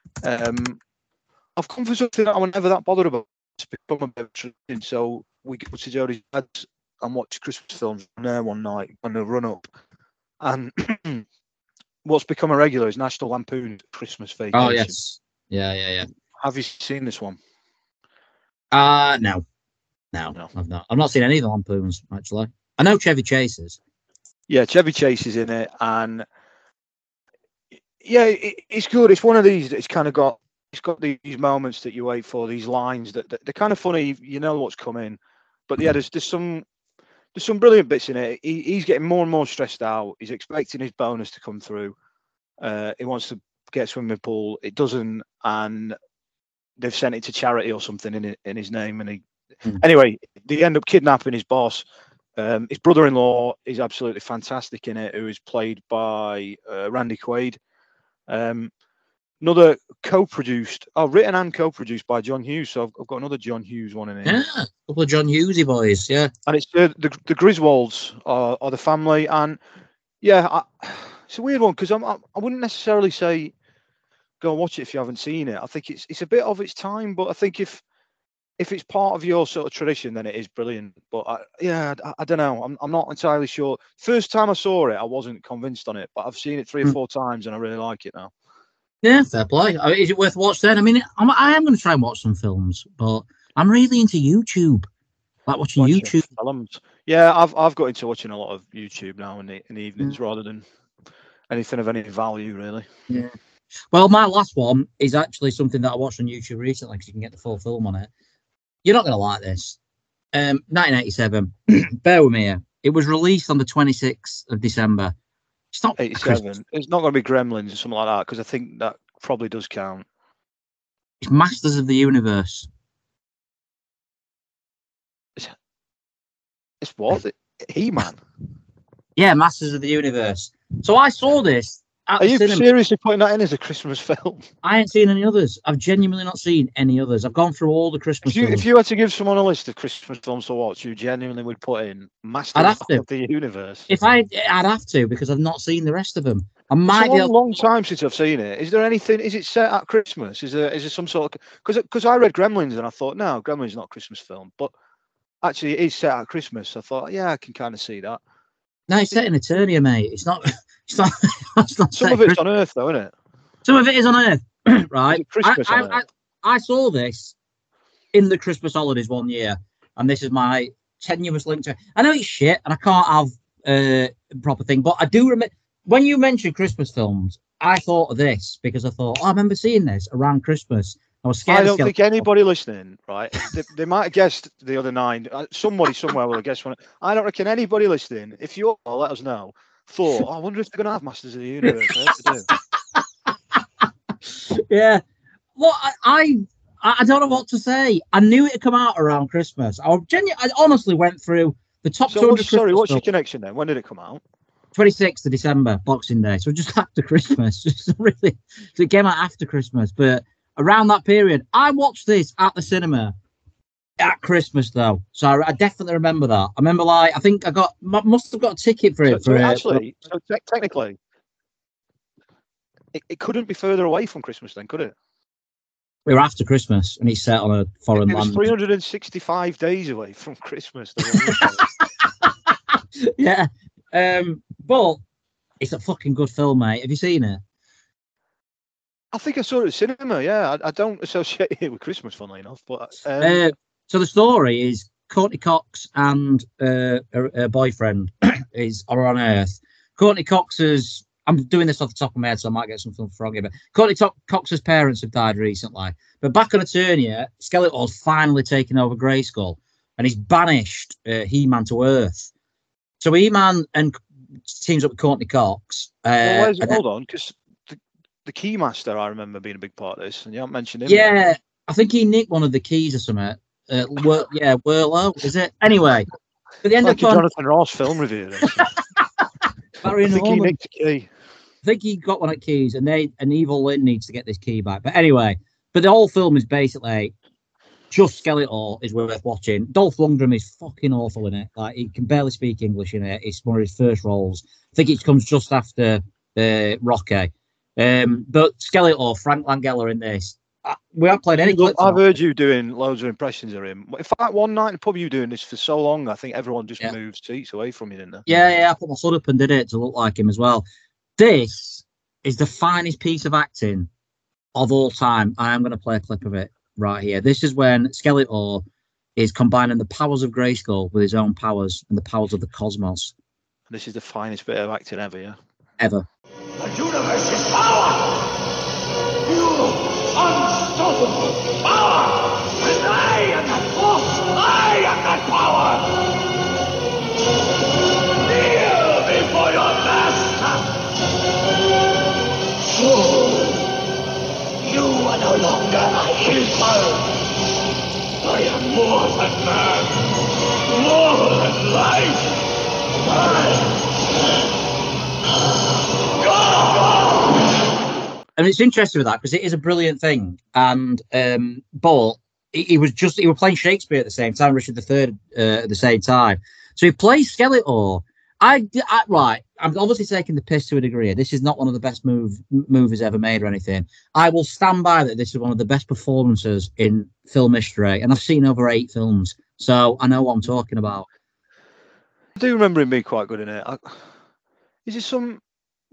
Speaker 2: I've come for something that I was never that bothered about. It's become a bit of a tradition. So we go to Jodie's dad's and watch Christmas films from there one night on the run up. And what's become a regular is National Lampoon's Christmas Vacation.
Speaker 3: Oh yes, yeah.
Speaker 2: Have you seen this one?
Speaker 3: No, I've not. I've not seen any of the Lampoons actually. I know Chevy Chase is. Yeah,
Speaker 2: Chevy Chase is in it, and yeah, it's good. It's one of these that's kind of got. It's got these moments that you wait for. These lines that they're kind of funny. You know what's coming, but yeah, there's some brilliant bits in it. He's getting more and more stressed out. He's expecting his bonus to come through. He wants to get a swimming pool. It doesn't, and they've sent it to charity or something in his name. And anyway, they end up kidnapping his boss. His brother-in-law is absolutely fantastic in it, who is played by Randy Quaid. Another written and co-produced by John Hughes. So I've got another John Hughes one in it.
Speaker 3: Yeah, a couple of John Hughesy boys, yeah.
Speaker 2: And it's the Griswolds are the family. And yeah, it's a weird one because I wouldn't necessarily say go and watch it if you haven't seen it. I think it's a bit of its time, but I think if it's part of your sort of tradition, then it is brilliant. But I don't know. I'm not entirely sure. First time I saw it, I wasn't convinced on it, but I've seen it 3 or 4 times and I really like it now.
Speaker 3: Yeah, fair play. Is it worth watching then? I mean, I am going to try and watch some films, but I'm really into YouTube. Like watching YouTube
Speaker 2: films. Yeah, I've got into watching a lot of YouTube now in the evenings rather than anything of any value, really.
Speaker 3: Yeah. Well, my last one is actually something that I watched on YouTube recently because you can get the full film on it. You're not going to like this. 1987. Bear with me here. It was released on the 26th of December. It's not
Speaker 2: 87. It's not going to be Gremlins or something like that because I think that probably does count.
Speaker 3: It's Masters of the Universe.
Speaker 2: It's what? He-Man?
Speaker 3: Yeah, Masters of the Universe. So I saw this.
Speaker 2: Are you seriously putting that in as a Christmas film?
Speaker 3: I ain't seen any others. I've genuinely not seen any others. I've gone through all the Christmas films.
Speaker 2: If you had to give someone a list of Christmas films to watch, you genuinely would put in Masters of the Universe.
Speaker 3: I'd have to because I've not seen the rest of them.
Speaker 2: It's a long time since I've seen it. Is there anything? Is it set at Christmas? Is there some sort of? Because I read Gremlins and I thought, no, Gremlins is not a Christmas film, but actually it is set at Christmas. I thought, yeah, I can kind of see that.
Speaker 3: No, it's set in Eternia, mate. It's not. It's not
Speaker 2: some of it's on Earth, though, isn't it?
Speaker 3: Some of it is on Earth, right?
Speaker 2: Christmas on Earth?
Speaker 3: I saw this in the Christmas holidays one year, and this is my tenuous link to it. I know it's shit, and I can't have a proper thing, but I do remember when you mentioned Christmas films, I thought of this because I thought, I remember seeing this around Christmas. I was scared.
Speaker 2: I don't think anybody listening, right? They might have guessed the other 9. Somebody somewhere will have guessed one. I don't reckon anybody listening, if you all let us know, thought, I wonder if they're going to have Masters of the Universe.
Speaker 3: Yeah. Well, I don't know what to say. I knew it had come out around Christmas. I honestly went through the top 200.
Speaker 2: Sorry, what's your connection then? When did it come out?
Speaker 3: 26th of December, Boxing Day. So just after Christmas. Just really, so it came out after Christmas. But around that period, I watched this at the cinema at Christmas, though. So I definitely remember that. I remember, I think I must have got a ticket for it.
Speaker 2: Technically, it couldn't be further away from Christmas then, could it?
Speaker 3: We were after Christmas, and he's set on a foreign land.
Speaker 2: It was 365 days away from Christmas.
Speaker 3: Yeah. But it's a fucking good film, mate. Have you seen it?
Speaker 2: I think I saw it at the cinema, yeah. I don't associate it with Christmas, funnily enough. But
Speaker 3: so the story is Courtney Cox and her boyfriend are on Earth. Courtney Cox's... I'm doing this off the top of my head, so I might get something wrong here. But Courtney Cox's parents have died recently. But back on Eternia, Skeletor's finally taken over Grayskull, and he's banished He-Man to Earth. So He-Man and teams up with Courtney Cox.
Speaker 2: Hold on, because the Keymaster, I remember being a big part of this, and you haven't mentioned him.
Speaker 3: Yeah, I think he nicked one of the keys or something. Whirlo, is it? Anyway, at the end
Speaker 2: like
Speaker 3: of
Speaker 2: Jonathan Ross film review.
Speaker 3: I think
Speaker 2: he nicked a key.
Speaker 3: I think he got one at keys, and Evil Lynn needs to get this key back. But anyway, the whole film is basically just Skeletor is worth watching. Dolph Lundgren is fucking awful in it. Like, he can barely speak English in it. It's one of his first roles. I think it comes just after Rocky. But Skeletor, Frank Langella in this. We haven't played any clips.
Speaker 2: I've heard you doing loads of impressions of him. In fact, one night in the pub, you were doing this for so long, I think everyone just moved seats away from you, didn't they?
Speaker 3: Yeah, I put my foot up and did it to look like him as well. This is the finest piece of acting of all time. I am going to play a clip of it right here. This is when Skeletor is combining the powers of Grayskull with his own powers and the powers of the cosmos.
Speaker 2: This is the finest bit of acting ever, yeah?
Speaker 3: Ever.
Speaker 4: The universe is power! You unstoppable power! And I am that force! I am that power! Kneel before your master! Fool! You are no longer equal! I am more than man! More than life!
Speaker 3: And it's interesting with that because it is a brilliant thing. And but he were playing Shakespeare at the same time, Richard III at the same time. So he plays Skeletor. I'm obviously taking the piss to a degree. This is not one of the best movies ever made or anything. I will stand by that this is one of the best performances in film history. And I've seen over 8 films, so I know what I'm talking about.
Speaker 2: I do remember him being quite good in it. Is it some...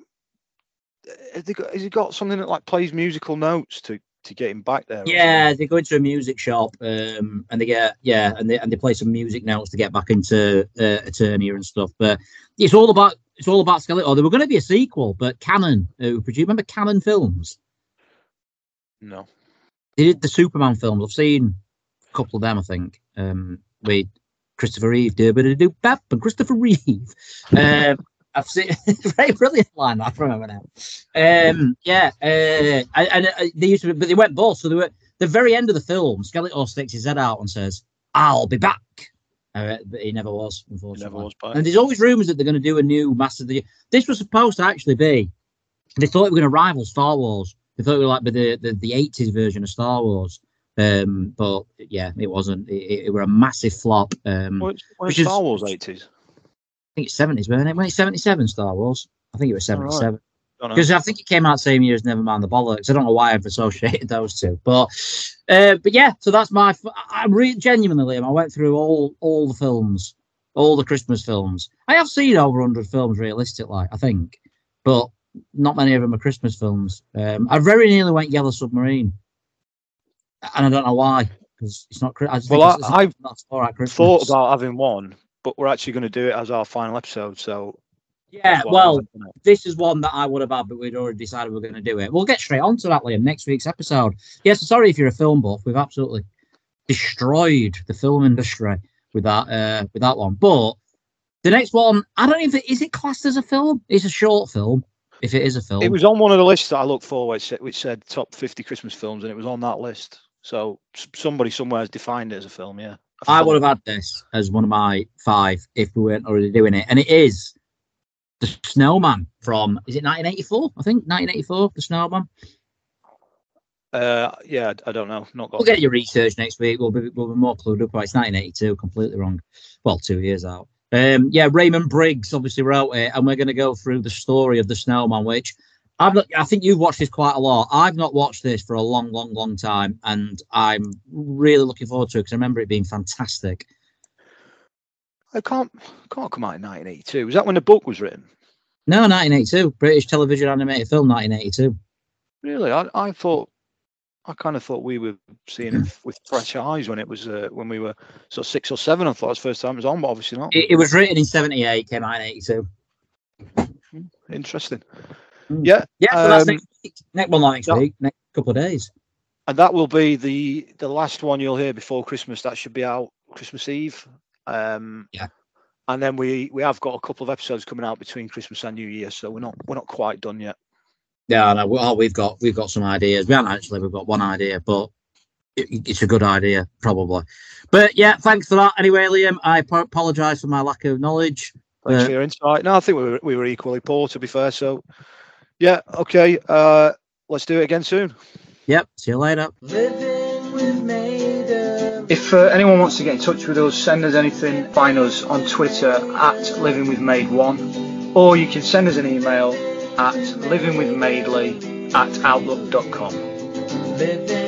Speaker 2: Has he got something that like plays musical notes to get him back there?
Speaker 3: Yeah, they go into a music shop and they get and they play some music notes to get back into Eternia and stuff. But it's all about Skeletor. There were going to be a sequel, but Cannon, remember Cannon Films?
Speaker 2: No,
Speaker 3: they did the Superman films. I've seen a couple of them, I think, with Christopher Reeve, and Christopher Reeve. I've seen very brilliant line. I remember now. And they used to, but they went both. So they were the very end of the film. Skeletor sticks his head out and says, "I'll be back," but he never was. Unfortunately,
Speaker 2: never was back.
Speaker 3: And there's always rumours that they're going to do a new Master of the. This was supposed to actually be. They thought it was going to rival Star Wars. They thought it was like the 80s version of Star Wars. But yeah, it wasn't. It were a massive flop.
Speaker 2: Which Star Wars 80s?
Speaker 3: I think it's 70s, wasn't it? When it's 77, Star Wars. I think it was 77. Because I think it came out the same year as Nevermind the Bollocks. I don't know why I've associated those two. But yeah, so that's my... I genuinely, I went through all the films, all the Christmas films. I have seen over 100 films, realistically, I think. But not many of them are Christmas films. I very nearly went Yellow Submarine. And I don't know why. because it's not. I just
Speaker 2: Well,
Speaker 3: think it's
Speaker 2: I've
Speaker 3: not all right. Christmas.
Speaker 2: thought about having one, but we're actually going to do it as our final episode. So
Speaker 3: Yeah,
Speaker 2: that's why
Speaker 3: well,
Speaker 2: I'm thinking it.
Speaker 3: this is one that I would have had, but we'd already decided we're going to do it. We'll get straight on to that, Liam, next week's episode. Yes, sorry if you're a film buff. We've absolutely destroyed the film industry with that one. But the next one, I don't even, is it classed as a film? It's a short film, if it is a film.
Speaker 2: It was on one of the lists that I looked for, which said top 50 Christmas films, and it was on that list. So somebody somewhere has defined it as a film, yeah.
Speaker 3: I would have had this as one of my 5 if we weren't already doing it. And it is The Snowman from, is it 1984? I think 1984, The Snowman.
Speaker 2: Yeah, I don't know. Not got
Speaker 3: We'll get your research next week. We'll be more clued up. It's 1982, completely wrong. Well, 2 years out. Yeah, Raymond Briggs obviously wrote it, and we're going to go through the story of The Snowman, which I think you've watched this quite a lot. I've not watched this for a long time, and I'm really looking forward to it because I remember it being fantastic.
Speaker 2: It can't come out in 1982. Was that when the book was written?
Speaker 3: No, 1982. British television animated film, 1982.
Speaker 2: Really? I kind of thought we were seeing it with fresh eyes when it was when we were sort of 6 or 7. I thought it was the first time it was on, but obviously not.
Speaker 3: It was written in 78, came out in 82.
Speaker 2: Interesting.
Speaker 3: Yeah, so that's next week. Next week, next couple of days.
Speaker 2: And that will be the last one you'll hear before Christmas. That should be out Christmas Eve.
Speaker 3: Yeah.
Speaker 2: And then we have got a couple of episodes coming out between Christmas and New Year, so we're not quite done yet.
Speaker 3: Yeah, no, we've got some ideas. We've got one idea, but it's a good idea, probably. But yeah, thanks for that. Anyway, Liam, I apologise for my lack of knowledge.
Speaker 2: Thanks for your insight. No, I think we were equally poor, to be fair. So, yeah, okay. Let's do it again soon.
Speaker 3: Yep. See you later.
Speaker 1: Living with Maida.
Speaker 2: If anyone wants to get in touch with us, send us anything. Find us on Twitter at livingwithmaid1, or you can send us an email at livingwithmaidley@outlook.com.
Speaker 1: Living